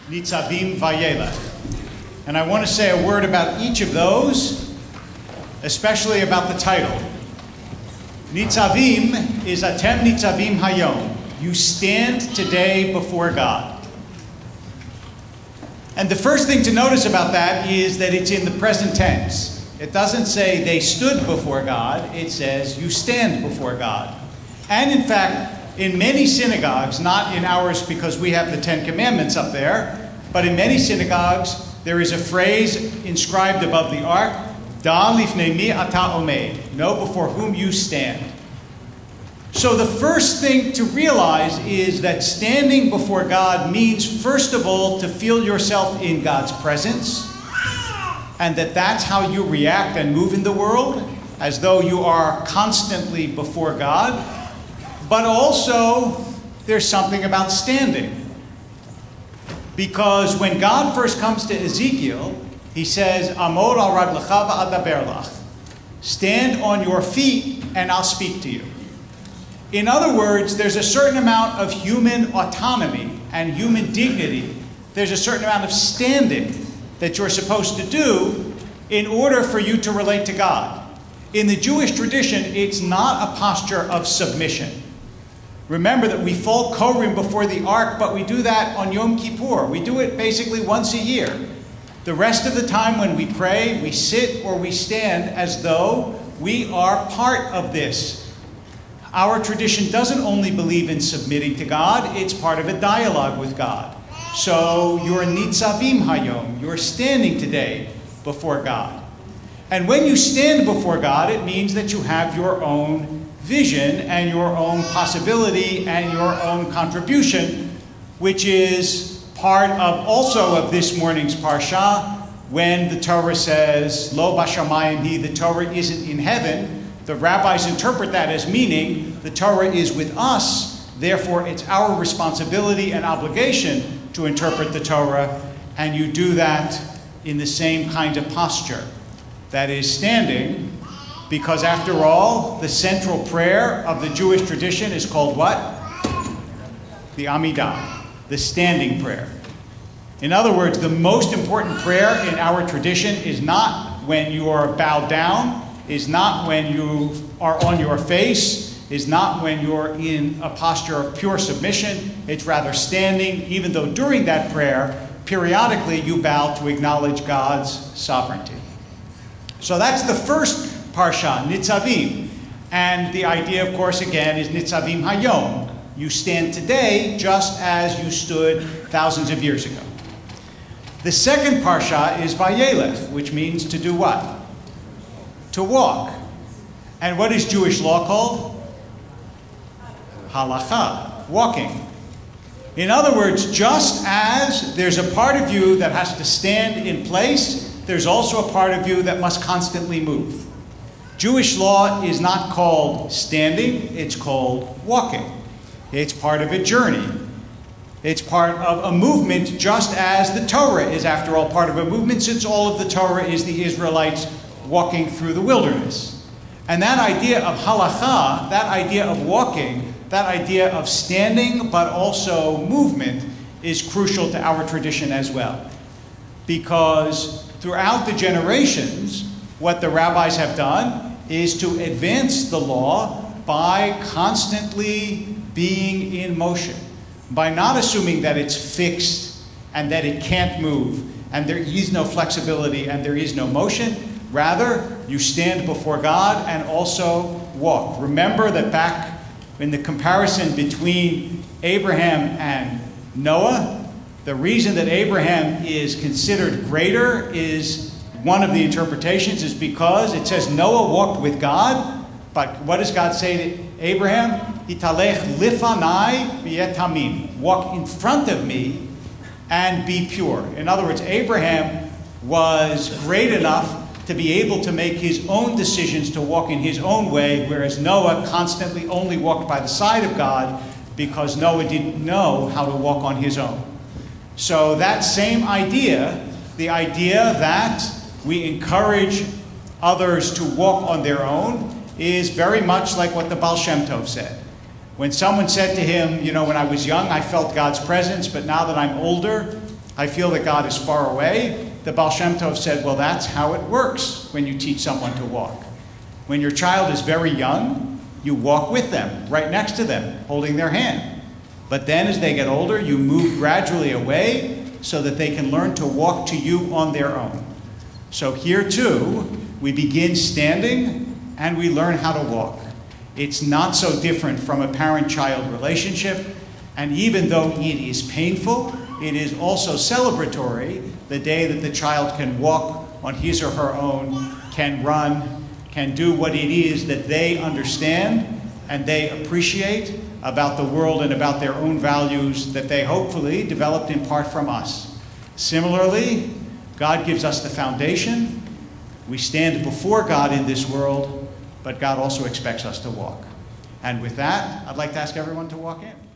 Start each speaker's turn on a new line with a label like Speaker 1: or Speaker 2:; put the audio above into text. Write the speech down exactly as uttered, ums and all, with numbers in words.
Speaker 1: Nitzavim, Vayelech. And I want to say a word about each of those, especially about the title. Nitzavim is Atem Nitzavim Hayom. You stand today before God. And the first thing to notice about that is that it's in the present tense. It doesn't say they stood before God. It says you stand before God. And in fact, in many synagogues, not in ours because we have the Ten Commandments up there, but in many synagogues, there is a phrase inscribed above the ark, Da lifnei mi ata omed, know before whom you stand. So the first thing to realize is that standing before God means, first of all, to feel yourself in God's presence, and that that's how you react and move in the world, as though you are constantly before God. But also, there's something about standing. Because when God first comes to Ezekiel, he says, Amod al raglecha va'adaber lach. Stand on your feet and I'll speak to you. In other words, there's a certain amount of human autonomy and human dignity. There's a certain amount of standing that you're supposed to do in order for you to relate to God. In the Jewish tradition, it's not a posture of submission. Remember that we fall korim before the ark, but we do that on Yom Kippur. We do it basically once a year. The rest of the time when we pray, we sit or we stand as though we are part of this. Our tradition doesn't only believe in submitting to God, it's part of a dialogue with God. So you're nitzavim hayom, you're standing today before God. And when you stand before God, it means that you have your own vision and your own possibility and your own contribution, which is part of also of this morning's parsha, when the Torah says, Lo bashamayim hi, the Torah isn't in heaven. The rabbis interpret that as meaning the Torah is with us, therefore it's our responsibility and obligation to interpret the Torah, and you do that in the same kind of posture. That is standing, because after all, the central prayer of the Jewish tradition is called what? The Amidah, the standing prayer. In other words, the most important prayer in our tradition is not when you are bowed down, is not when you are on your face, is not when you're in a posture of pure submission. It's rather standing, even though during that prayer, periodically you bow to acknowledge God's sovereignty. So that's the first parsha, Nitzavim. And the idea, of course, again, is Nitzavim Hayom. You stand today just as you stood thousands of years ago. The second parsha is Vayelech, which means to do what? To walk. And what is Jewish law called? Halacha, walking. In other words, just as there's a part of you that has to stand in place, there's also a part of you that must constantly move. Jewish law is not called standing, it's called walking. It's part of a journey. It's part of a movement, just as the Torah is, after all, part of a movement, since all of the Torah is the Israelites walking through the wilderness. And that idea of halacha, that idea of walking, that idea of standing, but also movement, is crucial to our tradition as well. Because throughout the generations, what the rabbis have done is to advance the law by constantly being in motion, by not assuming that it's fixed and that it can't move and there is no flexibility and there is no motion. Rather, you stand before God and also walk. Remember that back in the comparison between Abraham and Noah, the reason that Abraham is considered greater is, one of the interpretations is because it says Noah walked with God, but what does God say to Abraham? Hitalech lifanai v'yeh tamim. Walk in front of me and be pure. In other words, Abraham was great enough to be able to make his own decisions to walk in his own way, whereas Noah constantly only walked by the side of God because Noah didn't know how to walk on his own. So that same idea, the idea that we encourage others to walk on their own, is very much like what the Baal Shem Tov said. When someone said to him, you know, when I was young, I felt God's presence, but now that I'm older, I feel that God is far away. The Baal Shem Tov said, well, that's how it works when you teach someone to walk. When your child is very young, you walk with them, right next to them, holding their hand. But then as they get older, you move gradually away so that they can learn to walk to you on their own. So here too, we begin standing and we learn how to walk. It's not so different from a parent-child relationship, and even though it is painful, it is also celebratory the day that the child can walk on his or her own, can run, can do what it is that they understand and they appreciate about the world and about their own values that they hopefully developed in part from us. Similarly, God gives us the foundation. We stand before God in this world, but God also expects us to walk. And with that, I'd like to ask everyone to walk in.